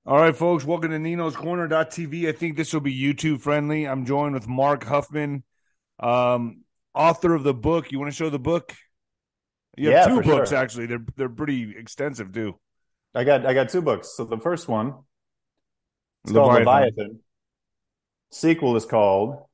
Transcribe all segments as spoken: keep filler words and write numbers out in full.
All right, folks, welcome to Nino's Corner T V. I think this will be YouTube friendly. I'm joined with Mark Huffman, um, author of the book. You want to show the book? You have Yeah, two for books, sure. actually. They're they're pretty extensive too. I got I got two books. So the first one, it's called Leviathan, Leviathan. Sequel is called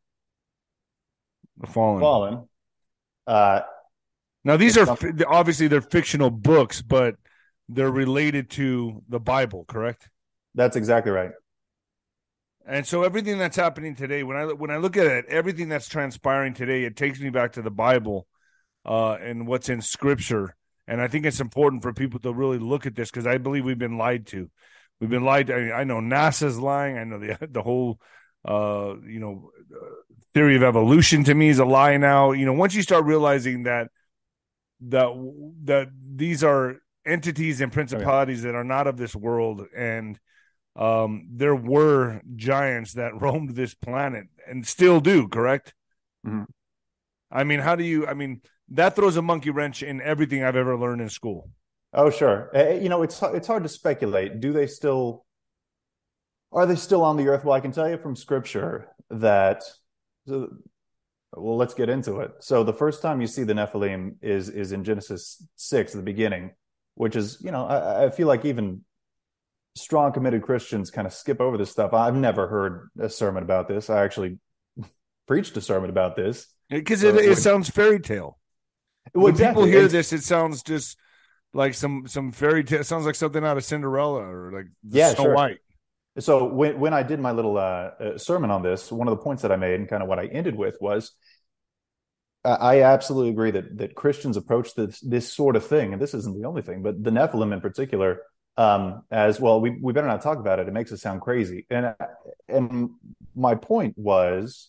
The Fallen. Fallen. Uh, Now, these it's are something obviously they're fictional books, but they're related to the Bible, correct? that's exactly right. And so everything that's happening today, when I when I look at it, everything that's transpiring today, it takes me back to the Bible uh, and what's in Scripture. And I think it's important for people to really look at this because I believe we've been lied to. We've been lied to. I, mean, I know NASA's lying. I know the the whole uh, you know uh, theory of evolution to me is a lie now. You know, once you start realizing that that that these are entities and Oh yeah. principalities that are not of this world, and um, there were giants that roamed this planet and still do, correct? Mhm. I mean, how do you, I mean, that throws a monkey wrench in everything I've ever learned in school. Oh sure. Uh, You know, it's it's hard to speculate. Do they still are they still on the earth? Well, I can tell you from scripture that so, well, let's get into it. So the first time you see the Nephilim is is in Genesis six, the beginning, which is, you know, I, I feel like even strong committed Christians kind of skip over this stuff. I've never heard a sermon about this. I actually preached a sermon about this. Because it, Uh, it which, sounds fairy tale. well, When people exactly. hear It's this, it sounds just like some some fairy tale. It sounds like something out of Cinderella or like the yeah, Snow sure. White. So when when I did my little uh, uh, sermon on this, one of the points that I made and kind of what I ended with was uh, I absolutely agree that that Christians approach this this sort of thing, and this isn't the only thing, but the Nephilim in particular, um, as well. We we better not talk about it. It makes it sound crazy. And and my point was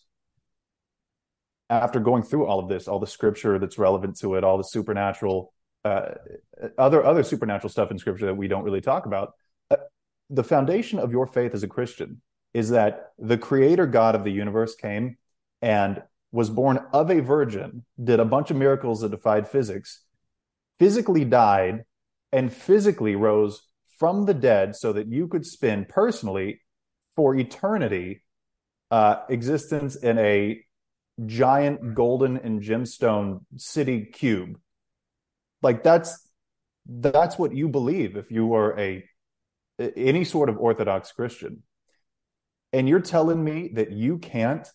after going through all of this, all the scripture that's relevant to it, all the supernatural, uh, other other supernatural stuff in scripture that we don't really talk about. Uh, the foundation of your faith as a Christian is that the Creator God of the universe came and was born of a virgin, did a bunch of miracles that defied physics, physically died, and physically rose from the dead so that you could spend personally for eternity uh, existence in a giant golden and gemstone city cube. Like that's that's what you believe if you are a any sort of Orthodox Christian. And you're telling me that you can't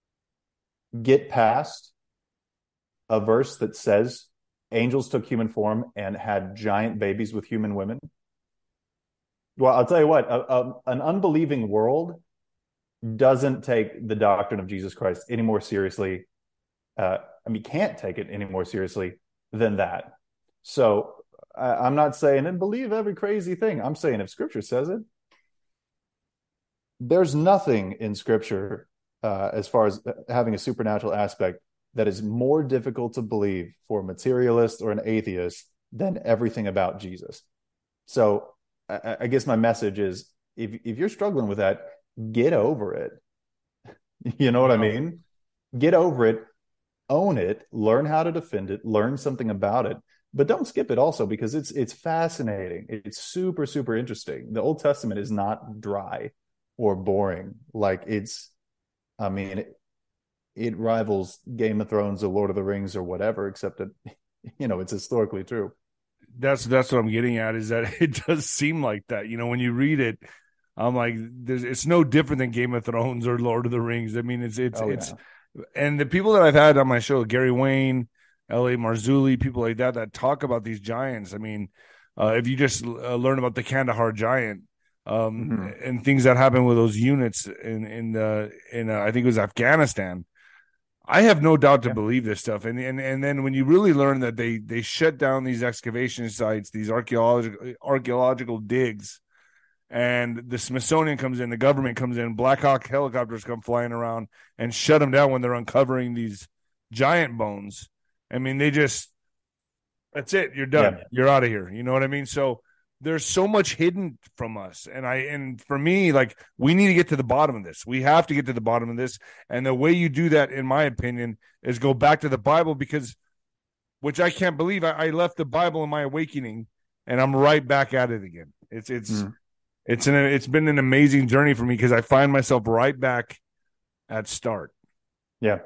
get past a verse that says angels took human form and had giant babies with human women? Well, I'll tell you what, a, a, an unbelieving world doesn't take the doctrine of Jesus Christ any more seriously. Uh, I mean, can't take it any more seriously than that. So I, I'm not saying and believe every crazy thing. I'm saying if Scripture says it, there's nothing in Scripture uh, as far as having a supernatural aspect that is more difficult to believe for a materialist or an atheist than everything about Jesus. So I, I guess my message is if if you're struggling with that, get over it. You know what I No. mean? Get over it, own it, learn how to defend it, learn something about it, but don't skip it also because it's it's fascinating. It's super super interesting. The Old Testament is not dry or boring. Like it's, I mean, it, it rivals Game of Thrones or Lord of the Rings or whatever, except that you know it's historically true. That's that's what I'm getting at is that it does seem like that. You know, when you read it, I'm like, there's, it's no different than Game of Thrones or Lord of the Rings. I mean, it's it's Oh it's, yeah, and the people that I've had on my show, Gary Wayne, L A. Marzulli, people like that that talk about these giants. I mean, uh, if you just uh, learn about the Kandahar giant, um, mm-hmm. and things that happen with those units in in uh, in uh, I think it was Afghanistan. I have no doubt to Yeah, believe this stuff, and and and then when you really learn that they they shut down these excavation sites, these archaeological archaeological digs, and the Smithsonian comes in, the government comes in, Black Hawk helicopters come flying around and shut them down when they're uncovering these giant bones. I mean, they just that's it. You're yeah, done. You're out of here. You know what I mean? So there's so much hidden from us. And I and for me, like we need to get to the bottom of this. We have to get to the bottom of this. And the way you do that, in my opinion, is go back to the Bible because which I can't believe I, I left the Bible in my awakening and I'm right back at it again. It's it's mm. It's an it's been an amazing journey for me because I find myself right back at start. Yeah.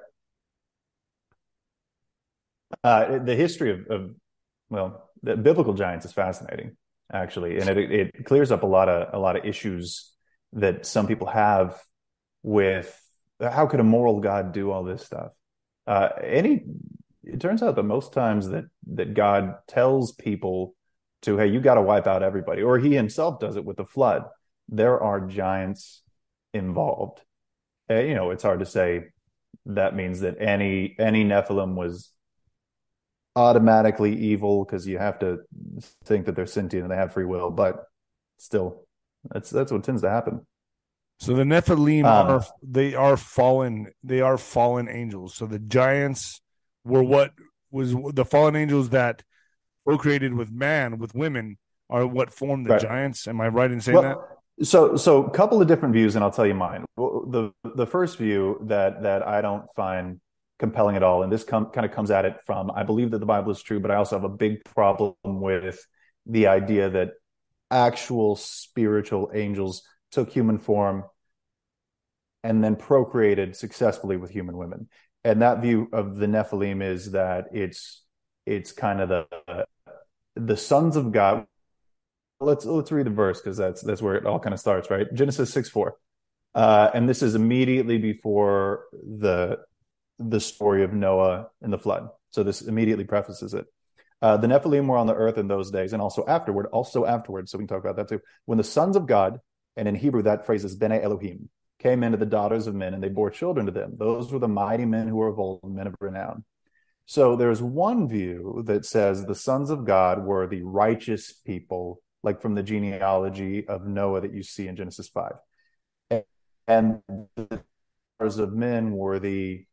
Uh, the history of, of well, the biblical giants is fascinating, actually, and it it clears up a lot of a lot of issues that some people have with how could a moral God do all this stuff. Uh, any, it turns out that most times that that God tells people to, hey, you got to wipe out everybody, or He Himself does it with the flood. There are giants involved. And, you know, it's hard to say that means that any any Nephilim was automatically evil, because you have to think that they're sentient and they have free will, but still, that's that's what tends to happen. So the Nephilim Um, are they are fallen they are fallen angels. So the giants were what was the fallen angels that procreated with man, with women, are what formed the right. giants. Am I right in saying that? Well, so so a couple of different views, and I'll tell you mine. Well, the the first view that that I don't find compelling at all, and this com- kind of comes at it from, I believe that the Bible is true, but I also have a big problem with the idea that actual spiritual angels took human form and then procreated successfully with human women. And that view of the Nephilim is that it's it's kind of the the sons of God. Let's let's read the verse, because that's that's where it all kind of starts, right? Genesis six four, uh, and this is immediately before the the story of Noah and the flood. So this immediately prefaces it. Uh, the Nephilim were on the earth in those days, and also afterward, also afterward. So we can talk about that too. When the sons of God, and in Hebrew that phrase is Bene Elohim, came into the daughters of men, and they bore children to them. Those were the mighty men who were of old, men of renown. So there's one view that says the sons of God were the righteous people, like from the genealogy of Noah that you see in Genesis five. And, and the daughters of men were the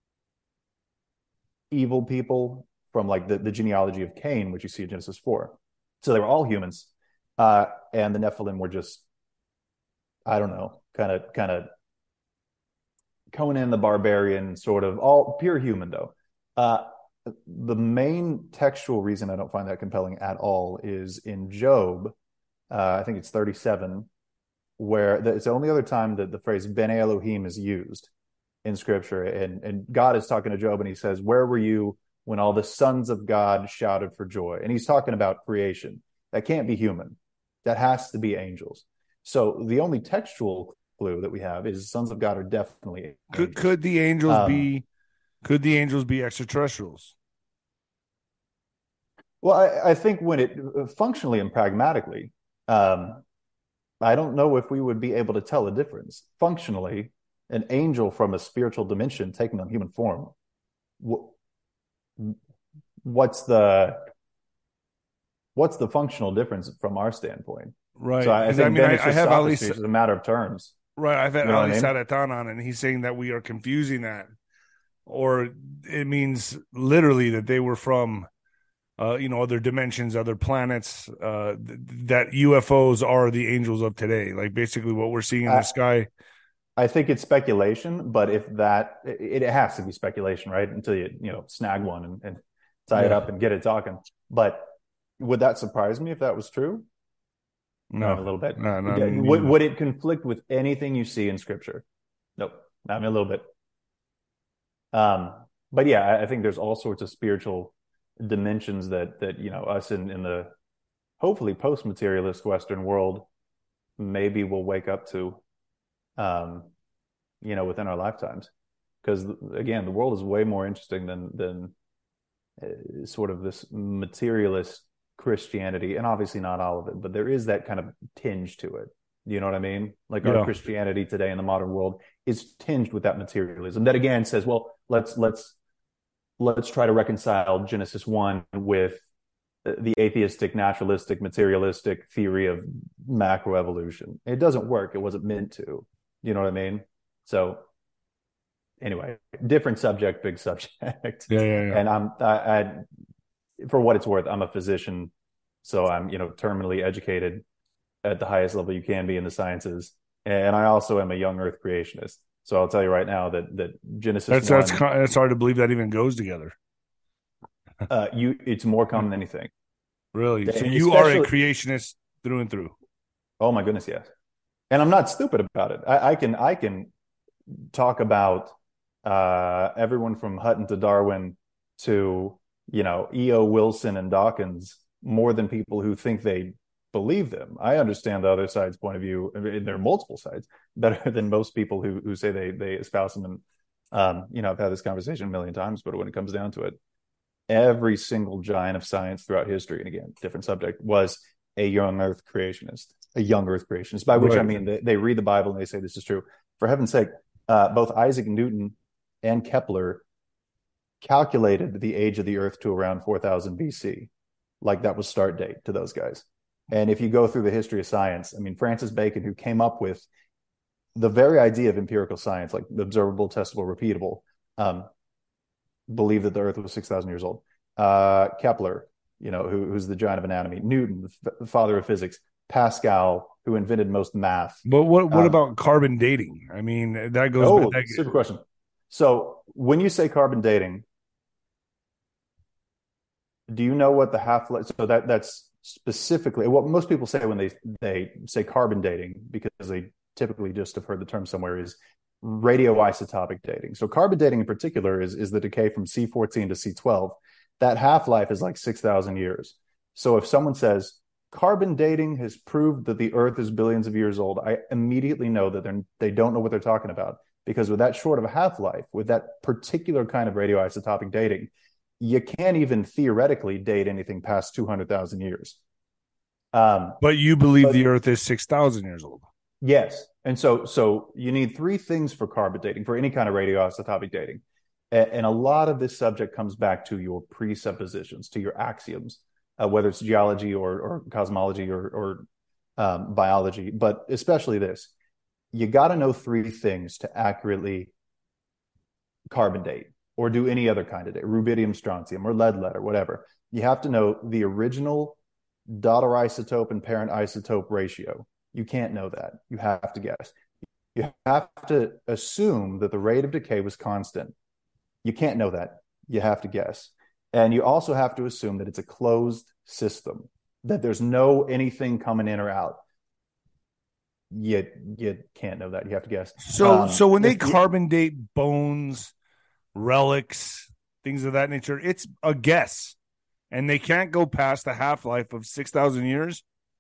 evil people from like the, the genealogy of Cain, which you see in Genesis four. So they were all humans. Uh, and the Nephilim were just, I don't know, kind of, kind of Conan the Barbarian, sort of, all pure human though. Uh, the main textual reason I don't find that compelling at all is in Job, uh, I think it's thirty-seven, where the, it's the only other time that the phrase Bene Elohim is used in Scripture. And, and God is talking to Job, and he says, where were you when all the sons of God shouted for joy? And he's talking about creation. That can't be human. That has to be angels. So the only textual clue that we have is sons of God are definitely angels. Could could the angels Um, be could the angels be extraterrestrials? Well, I, I think when it functionally and pragmatically, um, I don't know if we would be able to tell a difference. Functionally, an angel from a spiritual dimension taking on human form, wh- what's the what's the functional difference from our standpoint? Right. So I, I Because I, think mean then I, it's I just have Ali sophistry. It's just a matter of terms. right. I've had You know what Ali I mean? Sadatan on, and he's saying that we are confusing that, or it means literally that they were from uh, you know, other dimensions, other planets, uh, th- that U F Os are the angels of today. Like basically what we're seeing in the I, sky. I think it's speculation, but if that, it, it has to be speculation, right? Until you, you know, snag one and, and tie it Yeah. up and get it talking. But would that surprise me if that was true? Not a No, little bit. no, no. Would, Neither. would it conflict with anything you see in Scripture? Nope, not even a little bit. Um, but yeah, I, I think there's all sorts of spiritual dimensions that that you know us in in the hopefully post-materialist Western world maybe will wake up to, um, you know, within our lifetimes. Because again, the world is way more interesting than than uh, sort of this materialist Christianity, and obviously not all of it, but there is that kind of tinge to it. You know what I mean? Like our Yeah. Christianity today in the modern world is tinged with that materialism. That again says, well, let's let's let's try to reconcile Genesis one with the atheistic, naturalistic, materialistic theory of macroevolution. It doesn't work. It wasn't meant to. You know what I mean? So anyway, different subject, big subject. Yeah, yeah, yeah. And I'm I, I for what it's worth, I'm a physician, so I'm, you know, terminally educated at the highest level you can be in the sciences, and I also am a young Earth creationist. So I'll tell you right now that that Genesis That's one, that's that's hard to believe that even goes together. uh, you it's more common than anything. Really. So you are a Especially, creationist through and through. Oh my goodness, yes. And I'm not stupid about it. I, I can I can talk about uh, everyone from Hutton to Darwin to, you know, E O. Wilson and Dawkins more than people who think they believe them. I understand the other side's point of view. There are multiple sides better than most people who who say they they espouse them. And um, you know, I've had this conversation a million times, but when it comes down to it, every single giant of science throughout history, and again, different subject, was a young Earth creationist, a young Earth creationist. By which right. I mean they, they read the Bible and they say this is true. For heaven's sake, uh, both Isaac Newton and Kepler calculated the age of the Earth to around four thousand B C. Like that was start date to those guys. And if you go through the history of science, I mean, Francis Bacon, who came up with the very idea of empirical science, like observable, testable, repeatable, um, believed that the Earth was six thousand years old. Uh, Kepler, you know, who, who's the giant of anatomy. Newton, the f- father of physics. Pascal, who invented most math. But what what um, about carbon dating? I mean, that goes. Oh, that, super question. So when you say carbon dating, do you know what the half-life? So that that's specifically what most people say when they they say carbon dating, because they typically just have heard the term somewhere, is radioisotopic dating. So carbon dating in particular is is the decay from C fourteen to C twelve. That half-life is like six thousand years. So if someone says carbon dating has proved that the Earth is billions of years old, I immediately know that they're they don't know what they're talking about, because with that short of a half-life, with that particular kind of radioisotopic dating, you can't even theoretically date anything past two hundred thousand years. Um, but you believe but, the Earth is six thousand years old. Yes. And so so you need three things for carbon dating, for any kind of radioisotopic dating. And, and a lot of this subject comes back to your presuppositions, to your axioms, uh, whether it's geology or, or cosmology or, or um, biology, but especially this. You got to know three things to accurately carbon date or do any other kind of date, rubidium, strontium, or lead lead, or whatever. You have to know the original daughter isotope and parent isotope ratio. You can't know that. You have to guess. You have to assume that the rate of decay was constant. You can't know that. You have to guess. And you also have to assume that it's a closed system, that there's no anything coming in or out. You, you can't know that. You have to guess. So, um, so when they carbon date bones, relics, things of that nature, it's a guess. And they can't go past the half-life of six thousand years?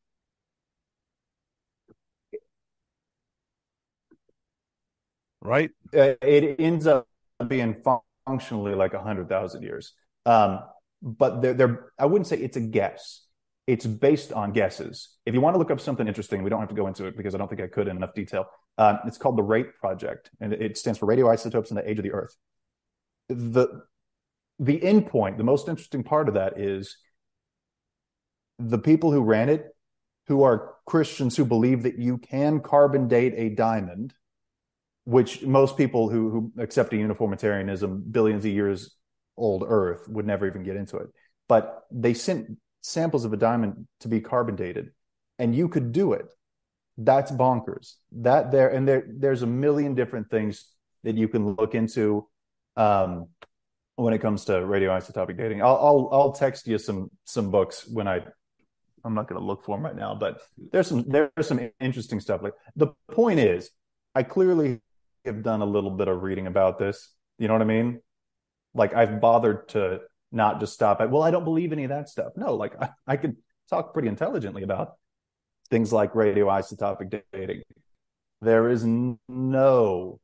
Right? Uh, it ends up being functionally like one hundred thousand years. Um, but they're, they're, I wouldn't say it's a guess. It's based on guesses. If you want to look up something interesting, we don't have to go into it because I don't think I could in enough detail. Um, it's called the RATE Project, and it stands for Radioisotopes and the Age of the Earth. The, the end point, the most interesting part of that is the people who ran it, who are Christians who believe that you can carbon date a diamond, which most people who, who accept a uniformitarianism, billions of years old Earth, would never even get into it. But they sent samples of a diamond to be carbon dated, and you could do it. That's bonkers. That there and there, there's a million different things that you can look into um, when it comes to radioisotopic dating. I'll, I'll I'll text you some some books when I. I'm not going to look for them right now, but there's some there's some interesting stuff. Like the point is, I clearly have done a little bit of reading about this. You know what I mean? Like I've bothered to not just stop at, well, I don't believe any of that stuff. No, like I, I could talk pretty intelligently about things like radioisotopic dating. There is no,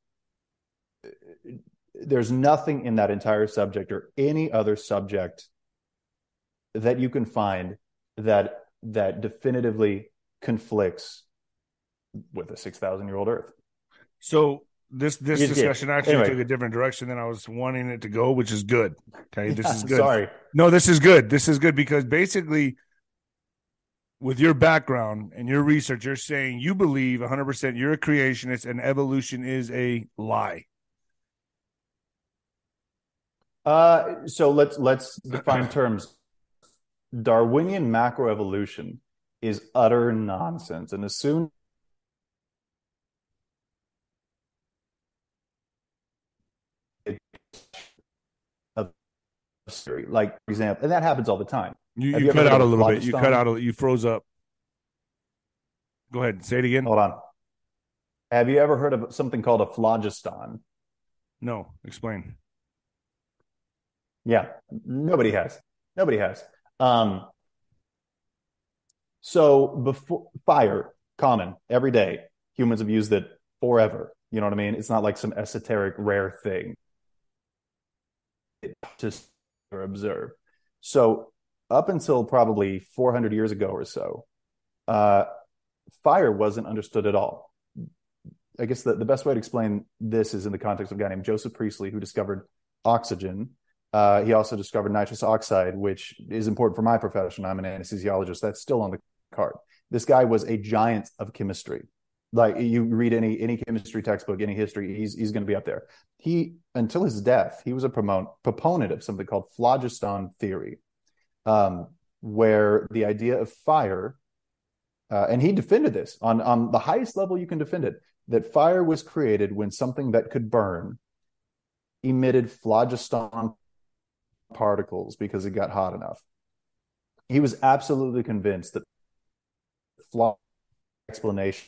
there's nothing in that entire subject or any other subject that you can find that that definitively conflicts with a six thousand year old Earth. So this this discussion actually anyway. took a different direction than I was wanting it to go, which is good. Okay, this yeah, is good. Sorry. No, this is good. This is good because basically, with your background and your research, you're saying you believe one hundred percent you're a creationist and evolution is a lie. Uh, so let's let's define terms. Darwinian macroevolution is utter nonsense, and as soon like for example, and that happens all the time. You, you, you cut out a little bit. You cut out. A, you froze up. Go ahead. Say it again. Hold on. Have you ever heard of something called a phlogiston? No. Explain. Yeah, nobody has. Nobody has. Um, so before fire, common every day. Humans have used it forever. You know what I mean? It's not like some esoteric rare thing to observe. So up until probably four hundred years ago or so, uh, fire wasn't understood at all. I guess the, the best way to explain this is in the context of a guy named Joseph Priestley, who discovered oxygen. Uh, he also discovered nitrous oxide, which is important for my profession. I'm an anesthesiologist. That's still on the card. This guy was a giant of chemistry. Like, you read any any chemistry textbook, any history, he's he's going to be up there. He, until his death, he was a promote, proponent of something called phlogiston theory, um, where the idea of fire, uh, and he defended this on, on the highest level you can defend it, that fire was created when something that could burn emitted phlogiston particles because it got hot enough. He was absolutely convinced that phlogiston explanation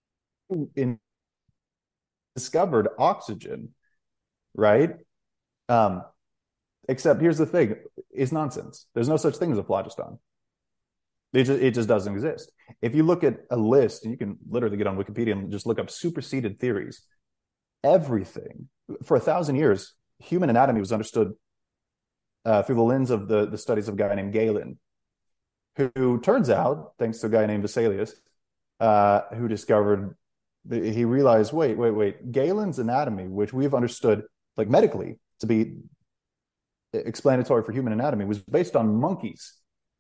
in discovered oxygen, right? Um, except here's the thing, it's nonsense. There's no such thing as a phlogiston. It just, it just doesn't exist. If you look at a list, and you can literally get on Wikipedia and just look up superseded theories, everything, for a thousand years, human anatomy was understood uh, through the lens of the, the studies of a guy named Galen, who, who turns out, thanks to a guy named Vesalius, uh, who discovered, he realized, wait, wait, wait, Galen's anatomy, which we've understood, like medically, to be explanatory for human anatomy, was based on monkeys.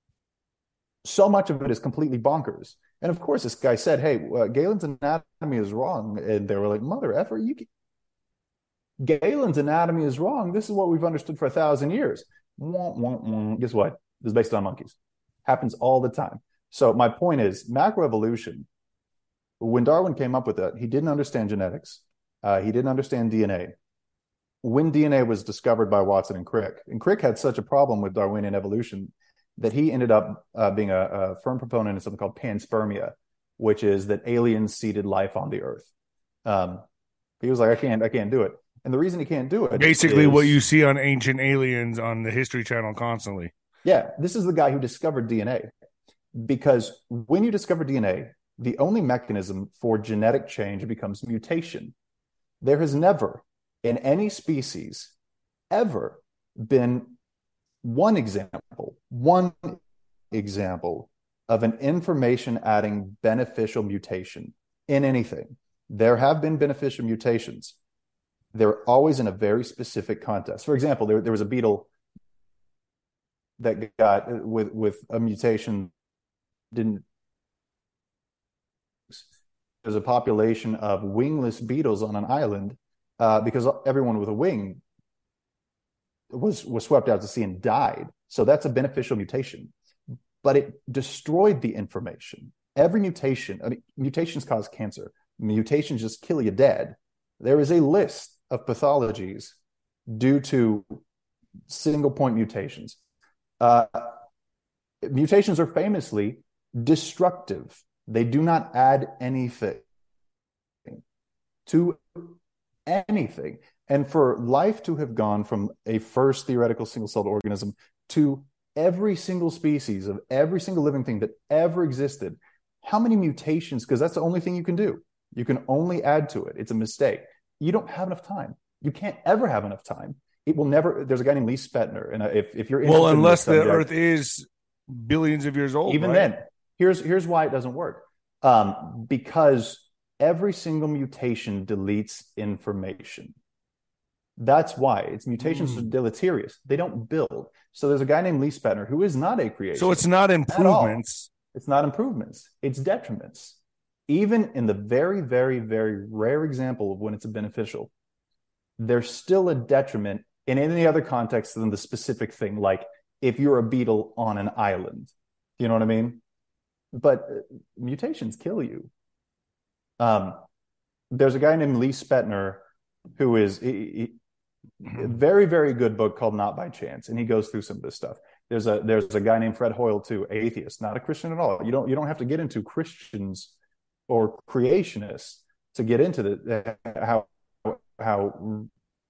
So much of it is completely bonkers. And of course, this guy said, hey, uh, Galen's anatomy is wrong. And they were like, mother effer, you can... Galen's anatomy is wrong. This is what we've understood for a thousand years. Wah, wah, wah. Guess what? It's based on monkeys. Happens all the time. So my point is, macroevolution, when Darwin came up with it, he didn't understand genetics. Uh, he didn't understand D N A. When D N A was discovered by Watson and Crick, and Crick had such a problem with Darwinian evolution that he ended up uh, being a, a firm proponent of something called panspermia, which is that aliens seeded life on the earth. Um, he was like, I can't, I can't do it. And the reason he can't do it, basically is, what you see on Ancient Aliens on the History Channel constantly. Yeah, this is the guy who discovered D N A. Because when you discover D N A, the only mechanism for genetic change becomes mutation. There has never, in any species, ever been one example, one example of an information-adding beneficial mutation in anything. There have been beneficial mutations. They're always in a very specific context. For example, there, there was a beetle that got with, with a mutation, didn't there's a population of wingless beetles on an island uh, because everyone with a wing was was swept out to sea and died. So that's a beneficial mutation, but it destroyed the information. Every mutation, I mean, mutations cause cancer. Mutations just kill you dead. There is a list of pathologies due to single point mutations. Uh, mutations are famously destructive. They do not add anything to anything. And for life to have gone from a first theoretical single-celled organism to every single species of every single living thing that ever existed, how many mutations? Because that's the only thing you can do. You can only add to it. It's a mistake. You don't have enough time. You can't ever have enough time. It will never. There's a guy named Lee Spetner, and if if you're well, unless in the subject, Earth is billions of years old, even right? then, here's here's why it doesn't work. Um, because every single mutation deletes information. That's why. Its mutations mm. are deleterious. They don't build. So there's a guy named Lee Spetner who is not a creationist. So it's not improvements. It's not improvements. It's detriments. Even in the very, very, very rare example of when it's beneficial, there's still a detriment in any other context than the specific thing, like if you're a beetle on an island. You know what I mean? But mutations kill you. Um, there's a guy named Lee Spetner who is he, he, a very, very good book called Not by Chance, and he goes through some of this stuff. There's a there's a guy named Fred Hoyle too, atheist, not a Christian at all. You don't you don't have to get into Christians or creationists to get into the how how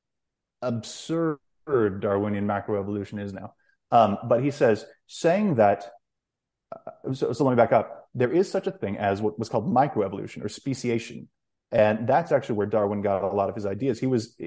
absurd Darwinian macroevolution is now. Um, but he says, saying that, uh, so, so let me back up. There is such a thing as what was called microevolution or speciation. And that's actually where Darwin got a lot of his ideas. He was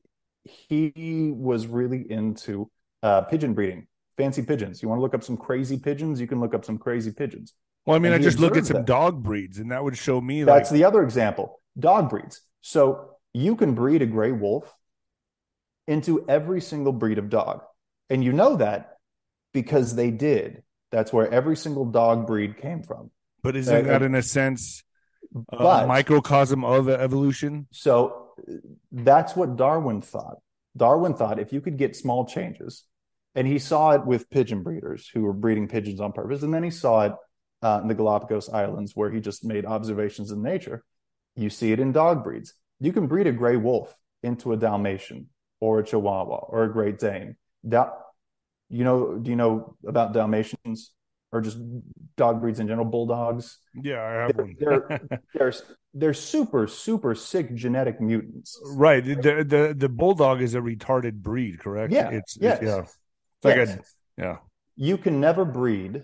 he was really into uh, pigeon breeding, fancy pigeons. You want to look up some crazy pigeons? You can look up some crazy pigeons. Well, I mean, and I just look at some that. dog breeds, and that would show me. That's like... the other example. Dog breeds. So you can breed a gray wolf into every single breed of dog. And you know that because they did. That's where every single dog breed came from. But isn't uh, that, in a sense, but, a microcosm of evolution? So that's what Darwin thought. Darwin thought if you could get small changes, and he saw it with pigeon breeders who were breeding pigeons on purpose, and then he saw it uh, in the Galapagos Islands where he just made observations in nature. You see it in dog breeds. You can breed a gray wolf into a Dalmatian or a Chihuahua or a Great Dane. Da- you know, do you know about Dalmatians or just dog breeds in general? Bulldogs. Yeah, I have they're, one. they're, they're they're super super sick genetic mutants. Right. The the the bulldog is a retarded breed, correct? Yeah. It's, yes. it's yeah. It's like yes. a yeah. You can never breed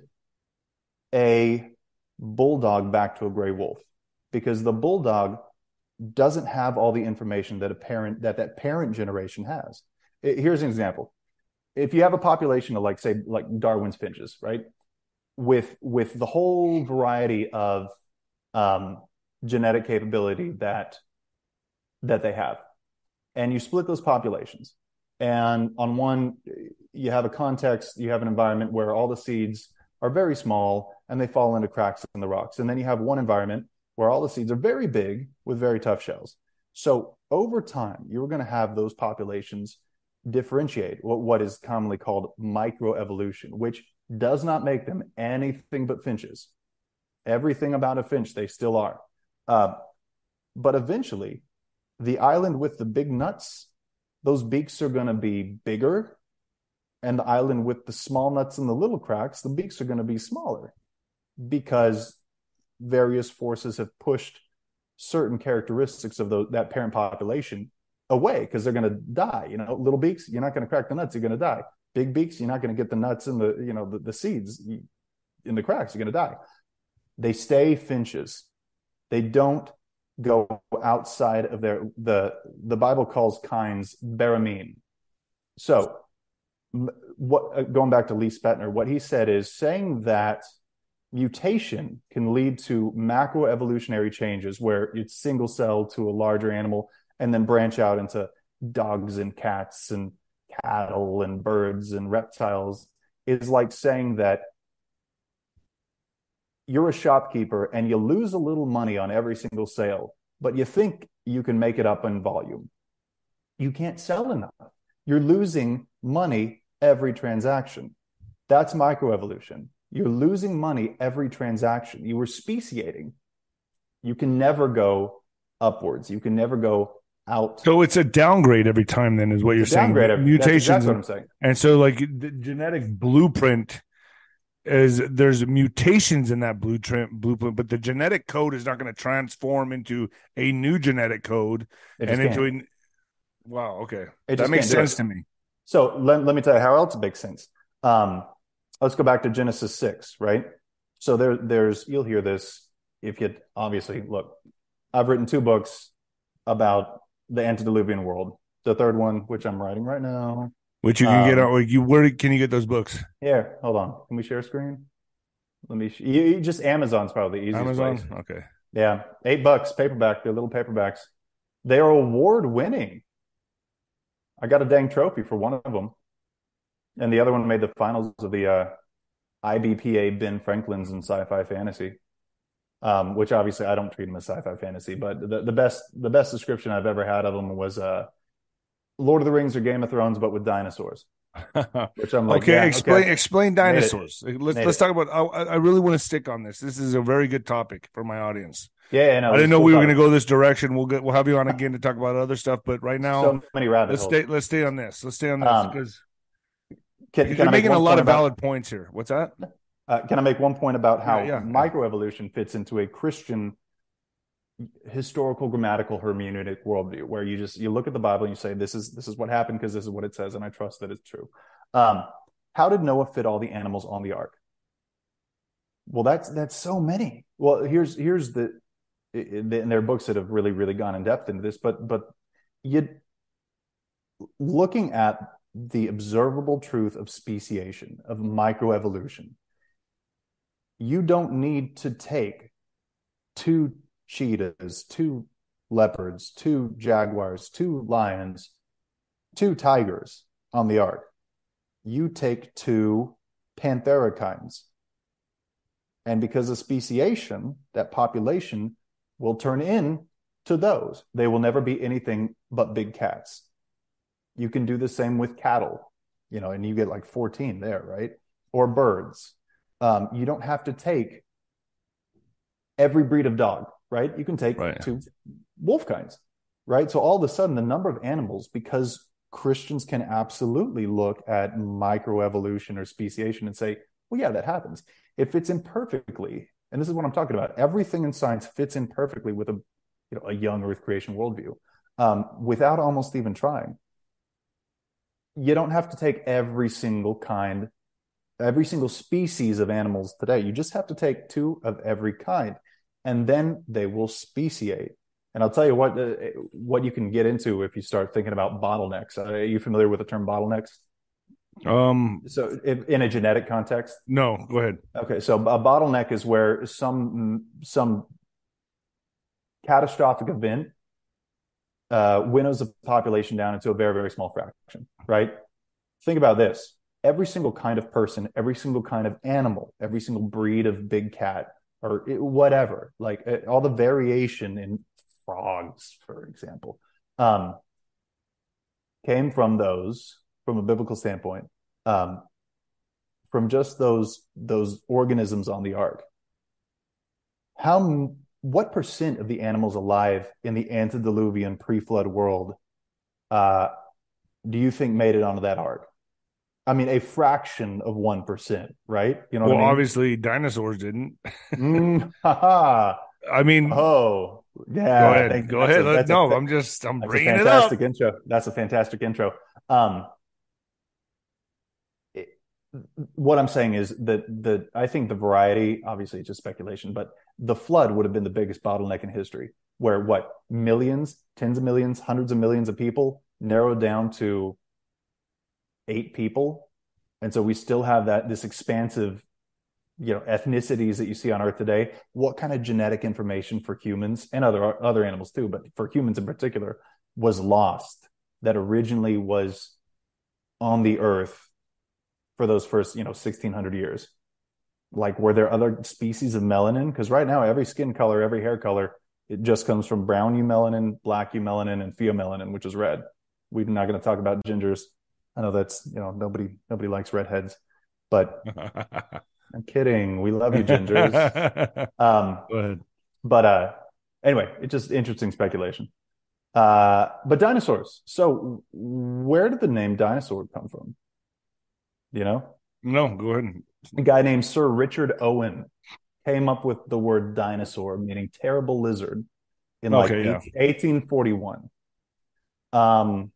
a bulldog back to a gray wolf because the bulldog doesn't have all the information that a parent that that parent generation has. Here's an example. If you have a population of like say like Darwin's finches, right? With with the whole variety of um, genetic capability that that they have, and you split those populations, and on one you have a context, you have an environment where all the seeds are very small and they fall into cracks in the rocks, and then you have one environment where all the seeds are very big with very tough shells. So over time, you're going to have those populations differentiate what, what is commonly called microevolution, which does not make them anything but finches. Everything about a finch, they still are. Uh, but eventually, the island with the big nuts, those beaks are going to be bigger. And the island with the small nuts and the little cracks, the beaks are going to be smaller because various forces have pushed certain characteristics of the, that parent population away because they're going to die. You know, little beaks, you're not going to crack the nuts, you're going to die. Big beaks, you're not going to get the nuts and the, you know, the, the seeds in the cracks, you're going to die. They stay finches. They don't go outside of their, the, the Bible calls kinds beramine. So what, going back to Lee Spetner, what he said is saying that mutation can lead to macroevolutionary changes where it's single cell to a larger animal and then branch out into dogs and cats and cattle and birds and reptiles is like saying that you're a shopkeeper and you lose a little money on every single sale, but you think you can make it up in volume. You can't sell enough. You're losing money every transaction. That's microevolution. You're losing money every transaction. You were speciating. You can never go upwards. You can never go out. So it's a downgrade every time, then, is what it's you're saying. Downgrade every, Mutations. that's exactly what I'm saying. And so, like, the genetic blueprint is there's mutations in that blueprint, blueprint, but the genetic code is not going to transform into a new genetic code and into a. Wow. Okay, that makes sense to me. So let, let me tell you how else it makes sense. Um, let's go back to Genesis six, right? So there, there's you'll hear this if you obviously look. I've written two books about the antediluvian world. The third one, which I'm writing right now, which you can um, get out. You where can you get those books? Here, hold on. Can we share a screen? Let me. Sh- you, you just Amazon's probably the easiest. Amazon, place. Okay. Yeah, eight bucks paperback. They're little paperbacks. They are award winning. I got a dang trophy for one of them, and the other one made the finals of the uh, I B P A Ben Franklin's in sci-fi fantasy. Um, which obviously I don't treat them as sci-fi fantasy, but the, the best the best description I've ever had of them was uh, Lord of the Rings or Game of Thrones, but with dinosaurs. Which I'm like, okay, yeah, explain okay. explain dinosaurs. Let's Made let's it. talk about. I, I really want to stick on this. This is a very good topic for my audience. Yeah, no, I didn't know cool we were topic. going to go this direction. We'll get we'll have you on again to talk about other stuff, but right now, so many rabbit let's holes. stay let's stay on this. Let's stay on this because um, you're making a lot of about, valid points here. What's that? Uh, can I make one point about how yeah, yeah, microevolution fits into a Christian historical grammatical hermeneutic worldview, where you just you look at the Bible and you say, this is this is what happened because this is what it says, and I trust that it's true. Um, how did Noah fit all the animals on the ark? Well, that's that's so many. Well, here's here's the and there are books that have really really gone in depth into this, but but you looking at the observable truth of speciation, of microevolution, you don't need to take two cheetahs, two leopards, two jaguars, two lions, two tigers on the ark. You take two panthera kinds. And because of speciation, that population will turn in to those. They will never be anything but big cats. You can do the same with cattle, you know, and you get like fourteen there, right? Or birds. Um, you don't have to take every breed of dog, right? You can take right. two wolf kinds, right? So all of a sudden, the number of animals, because Christians can absolutely look at microevolution or speciation and say, well, yeah, that happens. It fits in perfectly. And this is what I'm talking about. Everything in science fits in perfectly with a, you know, a young Earth creation worldview, um, without almost even trying. You don't have to take every single kind, every single species of animals today. You just have to take two of every kind, and then they will speciate. And I'll tell you what, uh, what you can get into if you start thinking about bottlenecks. Uh, are you familiar with the term bottlenecks? Um. So, if, in a genetic context, no. Go ahead. Okay, so a bottleneck is where some some catastrophic event uh, winnows the population down into a very very small fraction. Right? Think about this: every single kind of person, every single kind of animal, every single breed of big cat or whatever, like all the variation in frogs, for example, um, came from those. From a biblical standpoint, um, from just those those organisms on the ark. How what percent of the animals alive in the antediluvian pre-flood world uh, do you think made it onto that ark? I mean, a fraction of one percent, right? You know well, what I mean? Obviously, dinosaurs didn't. mm, I mean, oh yeah. Go ahead. Go ahead. A, no, i I'm just I'm bringing it up. That's a fantastic intro. That's a fantastic intro. Um, What I'm saying is that the I think the variety, obviously it's just speculation, but the flood would have been the biggest bottleneck in history, where what millions, tens of millions, hundreds of millions of people narrowed down to eight people. And so we still have that this expansive, you know, ethnicities that you see on Earth today. What kind of genetic information for humans and other other animals too, but for humans in particular, was lost that originally was on the Earth for those first, you know, sixteen hundred years? Like, were there other species of melanin? Because right now, every skin color, every hair color, it just comes from brown eumelanin, black eumelanin, and pheomelanin, which is red. We're not going to talk about gingers. I know that's, you know, nobody nobody likes redheads, but I'm kidding. We love you, gingers. Um, Go ahead. But uh, anyway, it's just interesting speculation. Uh, but dinosaurs. So where did the name dinosaur come from? You know? No, go ahead. A guy named Sir Richard Owen came up with the word dinosaur, meaning terrible lizard, in like okay, yeah. eighteen forty-one. Um,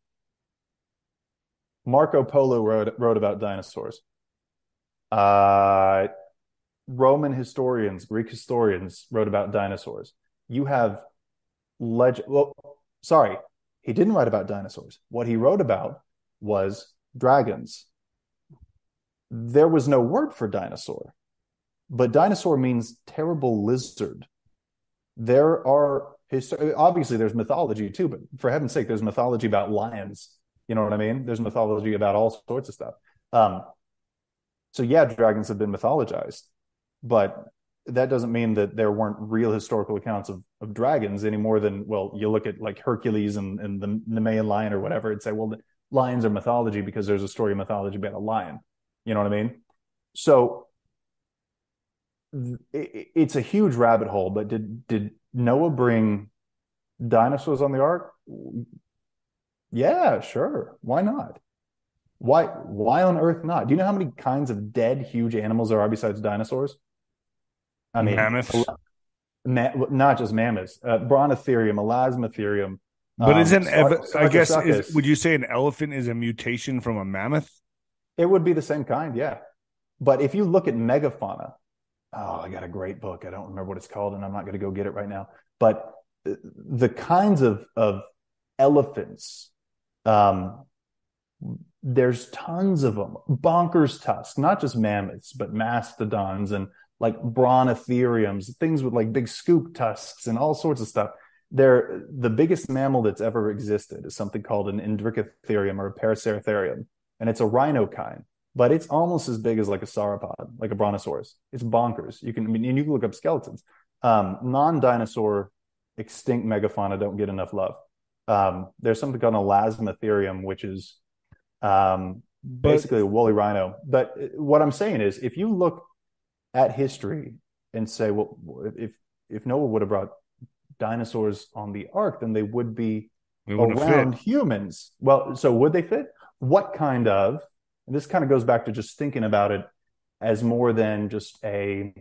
Marco Polo wrote, wrote about dinosaurs. Uh, Roman historians, Greek historians wrote about dinosaurs. You have legend. Well, sorry, he didn't write about dinosaurs. What he wrote about was dragons. There was no word for dinosaur, but dinosaur means terrible lizard. There are obviously there's mythology too, but for heaven's sake, there's mythology about lions. You know what I mean? There's mythology about all sorts of stuff. Um, so yeah, dragons have been mythologized, but that doesn't mean that there weren't real historical accounts of, of dragons any more than, well, you look at like Hercules and, and the Nemean lion or whatever, and say, well, the lions are mythology because there's a story of mythology about a lion. You know what I mean? So it, it's a huge rabbit hole, but did, did Noah bring dinosaurs on the ark? Yeah, sure. Why not? Why why on earth not? Do you know how many kinds of dead huge animals there are besides dinosaurs? I mean, mammoths. Ma- not just mammoths, uh, Brontotherium, Elasmotherium, But um, isn't Sar- ev- I guess is Sarcosuchus. would you say an elephant is a mutation from a mammoth? It would be the same kind, yeah. But if you look at megafauna, oh, I got a great book. I don't remember what it's called, and I'm not going to go get it right now. But the kinds of of elephants, um, there's tons of them. Bonkers tusks, not just mammoths, but mastodons and like brontotheriums, things with like big scoop tusks and all sorts of stuff. They're the biggest mammal that's ever existed is something called an Indricotherium or a Paraceratherium, and it's a rhinokind, but it's almost as big as like a sauropod, like a brontosaurus. It's bonkers. You can, I mean, and you can look up skeletons. Um, non-dinosaur extinct megafauna don't get enough love. Um, there's something called an Elasmotherium, which is um, But basically a woolly rhino. But what I'm saying is, if you look at history and say, well, if if Noah would have brought dinosaurs on the ark, then they would be we wouldn't around fit. humans. Well, so would they fit? What kind of? And this kind of goes back to just thinking about it as more than just a.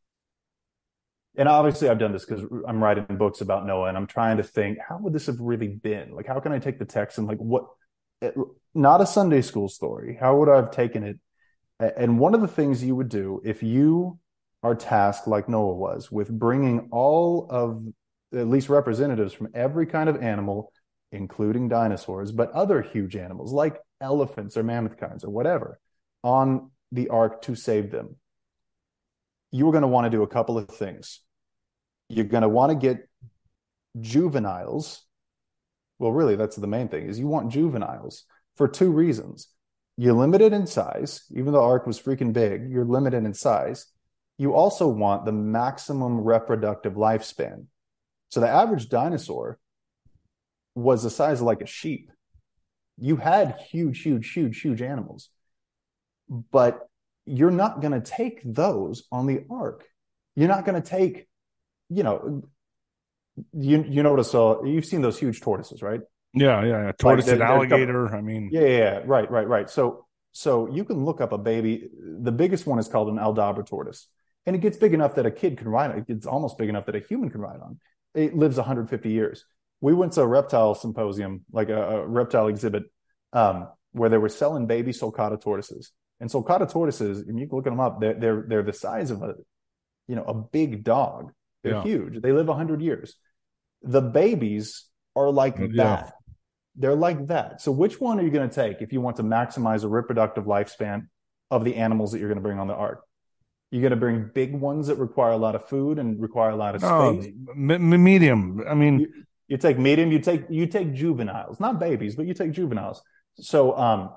And obviously, I've done this because I'm writing books about Noah, and I'm trying to think, how would this have really been? Like, how can I take the text and like what? It, not a Sunday school story. How would I have taken it? And one of the things you would do if you are tasked, like Noah was, with bringing all of at least representatives from every kind of animal, including dinosaurs, but other huge animals like elephants or mammoth kinds or whatever, on the ark to save them, you were going to want to do a couple of things. You're going to want to get juveniles. Well, really, that's the main thing, is you want juveniles for two reasons. You're limited in size. Even though the ark was freaking big, you're limited in size. You also want the maximum reproductive lifespan. So the average dinosaur was the size of like a sheep. You had huge, huge, huge, huge animals. But you're not going to take those on the ark. You're not going to take, you know, you you know what I saw? You've seen those huge tortoises, right? Yeah, yeah, yeah. Like Tortoise they're, and they're a couple, alligator. I mean, yeah, yeah, yeah, right, right, right. So so you can look up a baby. The biggest one is called an Aldabra tortoise, and it gets big enough that a kid can ride on. It gets almost big enough that a human can ride on. It lives one hundred fifty years. We went to a reptile symposium, like a, a reptile exhibit, um, where they were selling baby sulcata tortoises. And sulcata tortoises, and you can look them up, they're they're they're the size of a, you know, a big dog. They're yeah, huge. They live one hundred years. The babies are like yeah. that. They're like that. So which one are you going to take if you want to maximize the reproductive lifespan of the animals that you're going to bring on the ark? You're going to bring big ones that require a lot of food and require a lot of No, space. m- medium. I mean, You, you take medium, you take you take juveniles, not babies, but you take juveniles. So um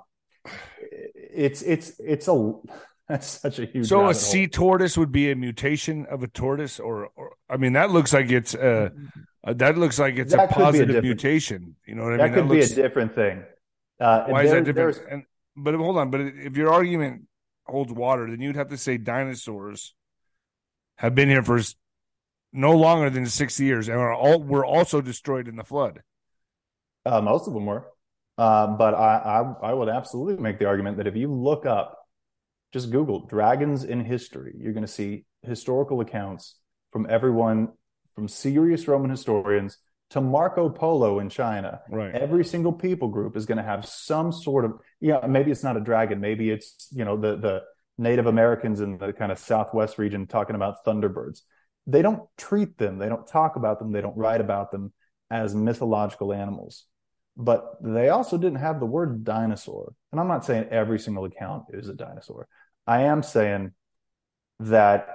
it's it's it's a that's such a huge so a rabbit sea hole. tortoise would be a mutation of a tortoise, or, or I mean, that looks like it's uh that looks like it's a That could be a positive different mutation. You know what I mean? that That could be a looks. different thing. Uh Why is that there different? there's And but hold on, but if your argument holds water, then you'd have to say dinosaurs have been here for no longer than sixty years and are all were also destroyed in the flood. uh, most of them were. Uh, but I, I I would absolutely make the argument that if you look up, just Google dragons in history, you're going to see historical accounts from everyone from serious Roman historians to Marco Polo in China. Right. Every single people group is going to have some sort of, yeah, maybe it's not a dragon. Maybe it's, you know, the, the Native Americans in the kind of Southwest region talking about thunderbirds. They don't treat them, they don't talk about them, they don't write about them as mythological animals. But they also didn't have the word dinosaur. And I'm not saying every single account is a dinosaur. I am saying that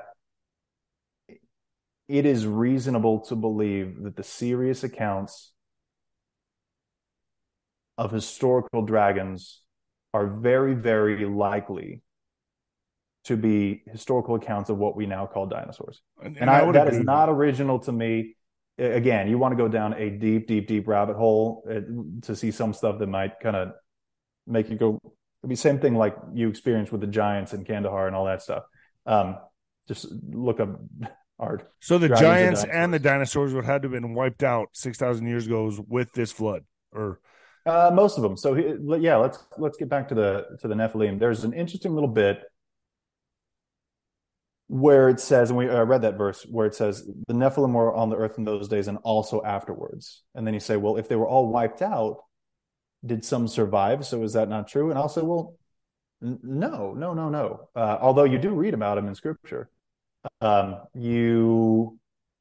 it is reasonable to believe that the serious accounts of historical dragons are very, very likely to be historical accounts of what we now call dinosaurs. And, And and I I, would that agree is with not you. original to me. Again, you want to go down a deep, deep, deep rabbit hole uh, to see some stuff that might kind of make you go. It'd be same thing like you experienced with the giants in Kandahar and all that stuff. Um, just look up art. So the Dragons or giants and the dinosaurs. dinosaurs would have to have been wiped out six thousand years ago with this flood. Or Uh, most of them. So yeah, let's let's get back to the to the Nephilim. There's an interesting little bit. where it says, and we uh, read that verse where it says the Nephilim were on the earth in those days and also afterwards. And then you say, well, if they were all wiped out, did some survive? So is that not true? And I'll say, well, n- no, no, no, no. Uh, although you do read about them in Scripture, um, you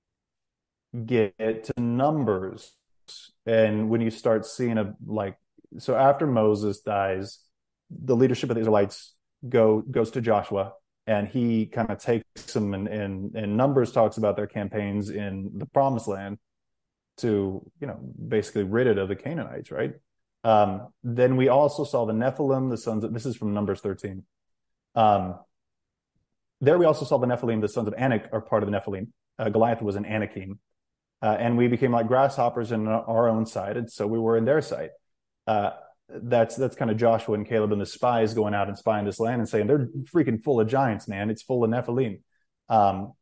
get to Numbers, and when you start seeing a like, so after Moses dies, the leadership of the Israelites go goes to Joshua, and he kind of takes them, and, and and Numbers talks about their campaigns in the Promised Land to, you know, basically rid it of the Canaanites, right? Um, then we also saw the Nephilim, the sons of, this is from Numbers thirteen. Um, there we also saw the Nephilim, the sons of Anak are part of the Nephilim. Uh, Goliath was an Anakim. Uh, and we became like grasshoppers in our own sight, and so we were in their sight. Uh, that's that's kind of Joshua and Caleb and the spies going out and spying this land and saying they're freaking full of giants, man. It's full of Nephilim. Um,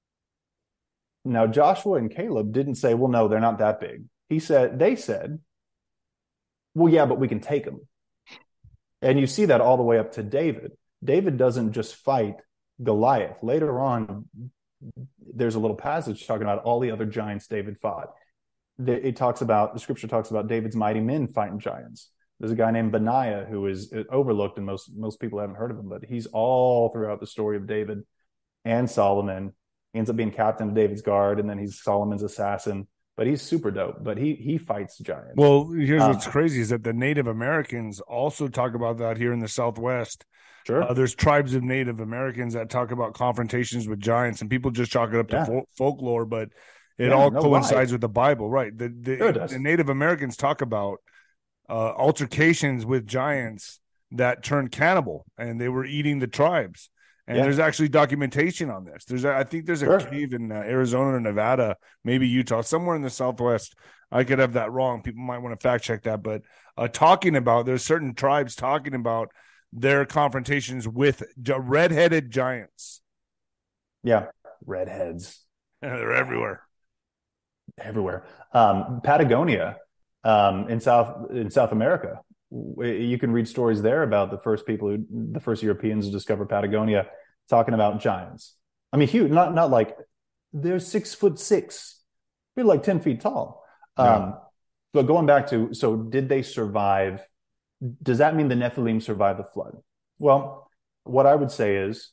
now Joshua and Caleb didn't say, well, no, they're not that big. He said, they said, well, yeah, but we can take them. And you see that all the way up to David. David doesn't just fight Goliath. Later on, there's a little passage talking about all the other giants David fought. It talks about, the scripture talks about David's mighty men fighting giants. There's a guy named Benaiah who is overlooked, and most most people haven't heard of him, but he's all throughout the story of David and Solomon. He ends up being captain of David's guard, and then he's Solomon's assassin. But he's super dope. But he he fights giants. Well, here's um, what's crazy is that the Native Americans also talk about that here in the Southwest. Sure. Uh, there's tribes of Native Americans that talk about confrontations with giants, and people just chalk it up to yeah. fol- folklore, but it yeah, all no, coincides why? with the Bible, right? The the, sure the Native Americans talk about uh, altercations with giants that turned cannibal, and they were eating the tribes. And yeah. there's actually documentation on this. There's, I think there's a sure. cave in uh, Arizona or Nevada, maybe Utah, somewhere in the Southwest. I could have that wrong. People might want to fact check that, but uh, talking about, there's certain tribes talking about their confrontations with redheaded giants. Yeah, redheads. They're everywhere. Everywhere. Um, Patagonia um, in South in South America. You can read stories there about the first people who, the first Europeans to discover Patagonia, talking about giants. I mean, huge, not not like they're six foot six, they're like ten feet tall. Yeah. Um, but going back to, so did they survive? Does that mean the Nephilim survived the flood? Well, what I would say is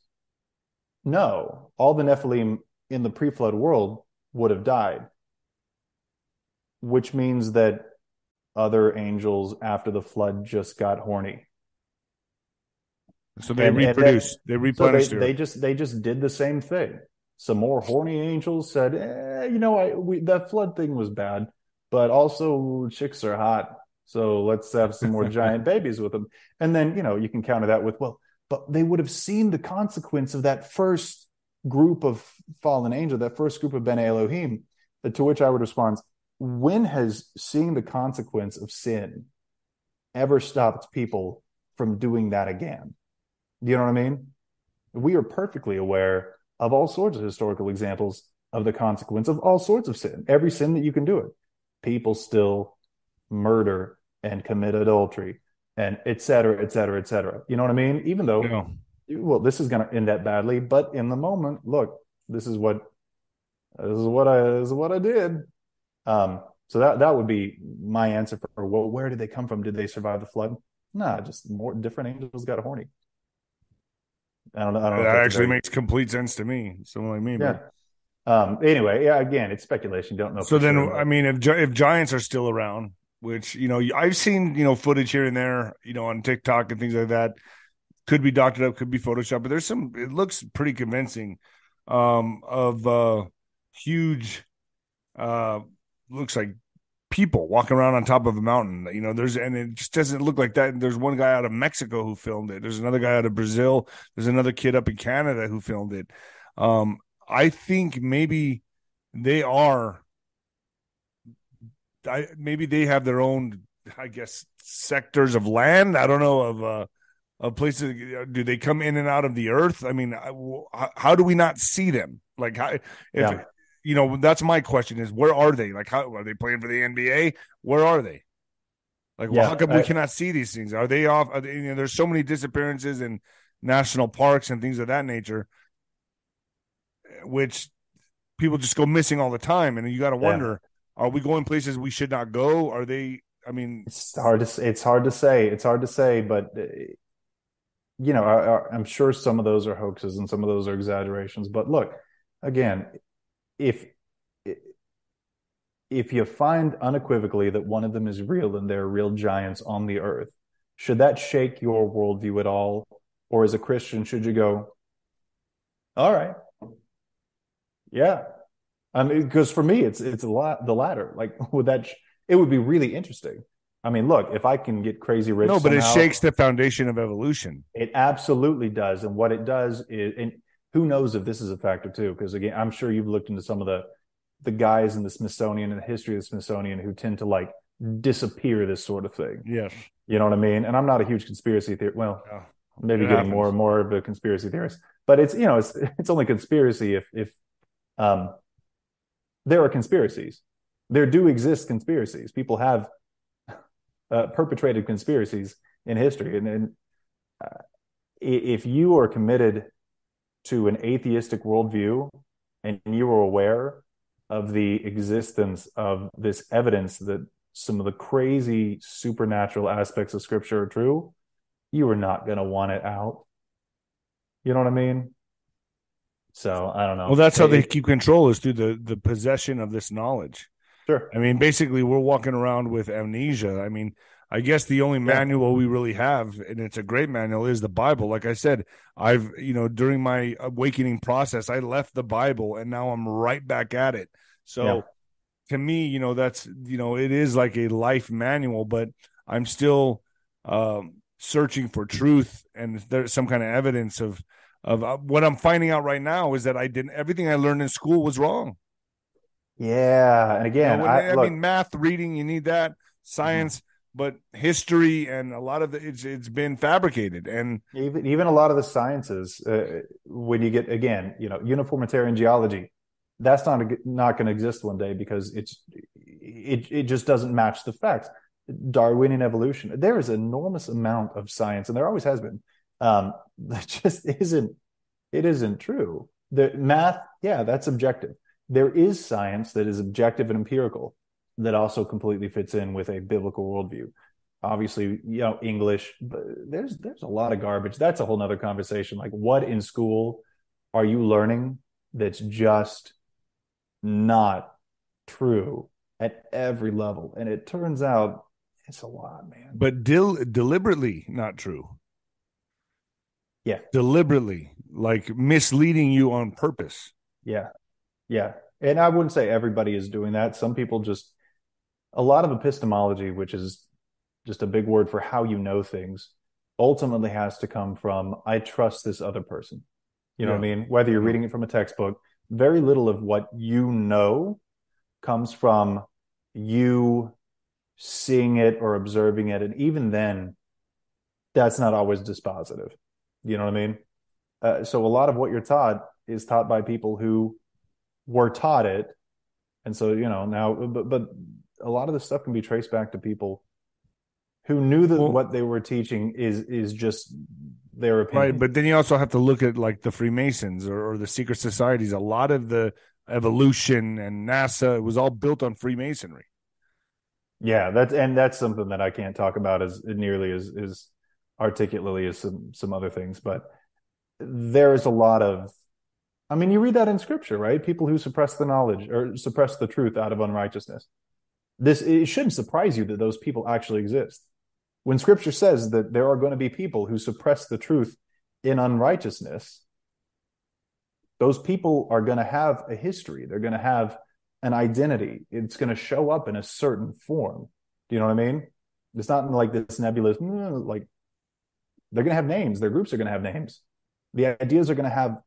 no. All the Nephilim in the pre-flood world would have died, which means that other angels after the flood just got horny. So they and, reproduced. And they, they replenished. So they, they just they just did the same thing. Some more horny angels said, eh, you know, I we that flood thing was bad, but also chicks are hot. So let's have some more giant babies with them. And then, you know, you can counter that with, well, but they would have seen the consequence of that first group of fallen angel, that first group of Bene Elohim, to which I would respond, when has seeing the consequence of sin ever stopped people from doing that again? Do you know what I mean? We are perfectly aware of all sorts of historical examples of the consequence of all sorts of sin. Every sin that you can do it. People still murder and commit adultery and et cetera, et cetera, et cetera. You know what I mean? Even though, yeah. well, this is going to end that badly, but in the moment, look, this is what, this is what I, this is what I did. Um, so that, that would be my answer for, well, where did they come from? Did they survive the flood? Nah, just more different angels got horny. I don't know. I don't know that actually very... makes complete sense to me. Someone like me. Yeah. But... Um, anyway, yeah, again, it's speculation. Don't know. So then, sure, but... I mean, if, if giants are still around, which, you know, I've seen, you know, footage here and there, you know, on TikTok and things like that, could be doctored up, could be Photoshopped, but there's some, it looks pretty convincing, um, of, uh, huge, uh, looks like people walking around on top of a mountain, you know, there's, and it just doesn't look like that. There's one guy out of Mexico who filmed it. There's another guy out of Brazil. There's another kid up in Canada who filmed it. Um, I think maybe they are, I, maybe they have their own, I guess, sectors of land. I don't know, of, uh, of places. Do they come in and out of the earth? I mean, I, how do we not see them? Like, how, if, yeah. you know, that's my question is, where are they? Like, how are they playing for the N B A? Where are they? Like, well, yeah, how come I, we cannot see these things? Are they off? Are they, you know, there's so many disappearances in national parks and things of that nature. which people just go missing all the time. And you got to Yeah. wonder, are we going places we should not go? Are they, I mean, It's hard to it's hard to say. It's hard to say, but uh, you know, I, I'm sure some of those are hoaxes and some of those are exaggerations. But look, again, if if you find unequivocally that one of them is real and they're real giants on the earth, should that shake your worldview at all? Or as a Christian, should you go, all right, yeah? I mean, because for me, it's it's a lot the latter. Like, would that? It would be really interesting. I mean, look, if I can get crazy rich, no, but somehow, it shakes the foundation of evolution. it absolutely does. And what it does is, and who knows if this is a factor too? Because again, I'm sure you've looked into some of the the guys in the Smithsonian and the history of the Smithsonian who tend to like disappear this sort of thing. Yes. You know what I mean? And I'm not a huge conspiracy theorist. Well, Yeah. maybe It getting happens. more and more of a conspiracy theorist, but it's, you know, it's it's only conspiracy if if um there are conspiracies. There do exist conspiracies. People have uh, perpetrated conspiracies in history, and, and uh, if you are committed to an atheistic worldview and you are aware of the existence of this evidence that some of the crazy supernatural aspects of Scripture are true, you are not going to want it out. You know what I mean? So I don't know. Well, that's how It- they keep control, is through the the possession of this knowledge. Sure. I mean, basically, we're walking around with amnesia. I mean, I guess the only Yeah. manual we really have, and it's a great manual, is the Bible. Like I said, I've, you know, during my awakening process, I left the Bible and now I'm right back at it. So Yeah. to me, you know, that's, you know, it is like a life manual, but I'm still um, searching for truth, and there's some kind of evidence of, of uh, what I'm finding out right now is that I didn't, everything I learned in school was wrong. Yeah. And You know, again, when, I, I look, mean, math, reading, you need that, science, but history and a lot of the, it's it's been fabricated. And even even a lot of the sciences, uh, when you get, again, you know, uniformitarian geology, that's not a, not going to exist one day because it's it it just doesn't match the facts. Darwinian evolution, there is an enormous amount of science, and there always has been, um, that just isn't it isn't true. The math, yeah, that's objective. There is science that is objective and empirical that also completely fits in with a biblical worldview. Obviously, you know, English, but there's there's a lot of garbage. That's a whole nother conversation. Like, what in school are you learning that's just not true at every level? And it turns out it's a lot, man. but del- deliberately not true. Yeah. Deliberately, like misleading you on purpose. Yeah. Yeah. And I wouldn't say everybody is doing that. Some people just, a lot of epistemology, which is just a big word for how you know things, ultimately has to come from, I trust this other person. You know Yeah. what I mean? Whether you're reading it from a textbook, very little of what you know comes from you seeing it or observing it. And even then, that's not always dispositive. You know what I mean? Uh, so a lot of what you're taught is taught by people who were taught it. And so, you know, now, but, but a lot of this stuff can be traced back to people who knew that Well, what they were teaching is is just their opinion. right. But then you also have to look at like the Freemasons or, or the secret societies. A lot of the evolution and NASA, it was all built on Freemasonry. Yeah, that's and that's something that I can't talk about as nearly as as articulately as some some other things. But there is a lot of, I mean, you read that in Scripture, right? People who suppress the knowledge or suppress the truth out of unrighteousness. This, it shouldn't surprise you that those people actually exist. When Scripture says that there are going to be people who suppress the truth in unrighteousness, those people are going to have a history. They're going to have an identity. It's going to show up in a certain form. Do you know what I mean? It's not like this nebulous, like, they're going to have names. Their groups are going to have names. The ideas are going to have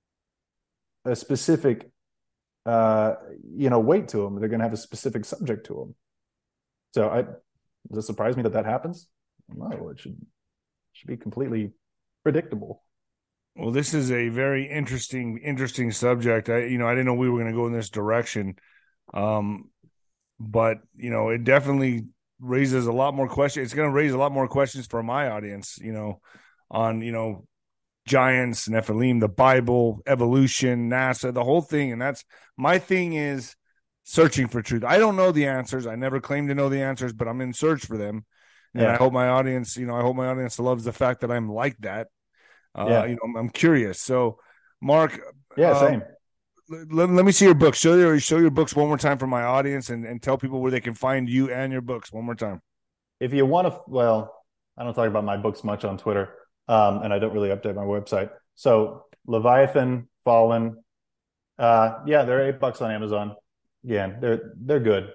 a specific, uh, you know, weight to them. They're going to have a specific subject to them. So I, does it surprise me that that happens? No, it should should be completely predictable. Well, this is a very interesting, interesting subject. I, you know, I didn't know we were going to go in this direction, um, but you know, it definitely raises a lot more questions. It's going to raise a lot more questions for my audience. You know, on you know, giants, Nephilim, the Bible, evolution, NASA, the whole thing. And that's my thing is searching for truth. I don't know the answers. I never claim to know the answers, but I'm in search for them. And Yeah. I hope my audience, you know, I hope my audience loves the fact that I'm like that. Uh, Yeah. You know, I'm, I'm curious. So, Mark, Yeah, uh, same. let, let me see your books. Show your show your books one more time for my audience, and, and tell people where they can find you and your books one more time. If you want to, well, I don't talk about my books much on Twitter, um, and I don't really update my website. So Leviathan, Fallen, uh, yeah, they're eight bucks on Amazon. Again, they're they're good,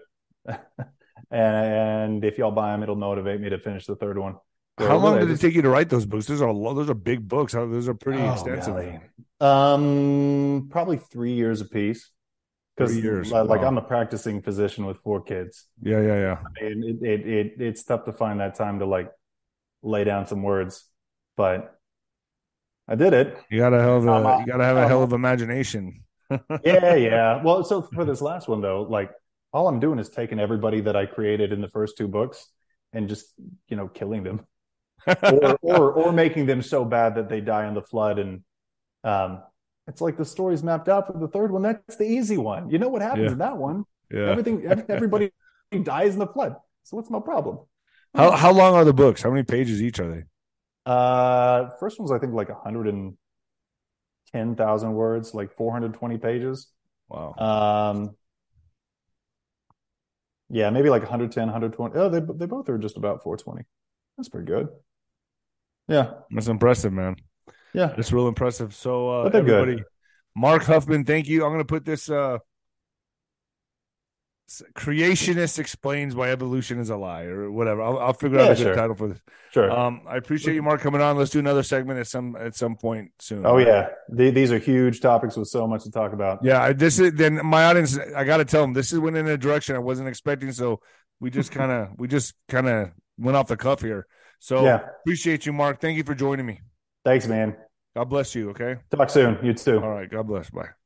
and if y'all buy them, it'll motivate me to finish the third one. How long did it just, take you to write those books? Those are those are big books. Those are pretty oh, extensive. Golly. Um, probably three years apiece. Because like wow. I'm a practicing physician with four kids. Yeah, yeah, yeah. And it, it it it's tough to find that time to like lay down some words, but I did it. You gotta have a um, you gotta have a um, hell of imagination. yeah, yeah. Well, so for this last one though, like all I'm doing is taking everybody that I created in the first two books and just you know killing them, or or or making them so bad that they die in the flood and um. It's like the story's mapped out for the third one. That's the easy one. You know what happens yeah. in that one. Yeah. Everything, everybody dies in the flood. So what's my problem? How how long are the books? How many pages each are they? Uh, first one's I think like one hundred ten thousand words, like four hundred twenty pages. Wow. Um, yeah, maybe like one hundred ten, one hundred twenty. Oh, they they both are just about four twenty. That's pretty good. Yeah, that's impressive, man. Yeah, it's real impressive. So, uh, but they're everybody, good. Mark Huffman, thank you. I'm going to put this. Uh, Creationist explains why evolution is a lie, or whatever. I'll, I'll figure yeah, out a good sure. title for this. Sure. Um, I appreciate you, Mark, coming on. Let's do another segment at some at some point soon. Oh right? yeah, the, these are huge topics with so much to talk about. Yeah, this is then my audience. I got to tell them this is went in a direction I wasn't expecting. So we just kind of we just kind of went off the cuff here. So yeah. Appreciate you, Mark. Thank you for joining me. Thanks, man. God bless you. Okay. Talk soon. You too. All right. God bless. Bye.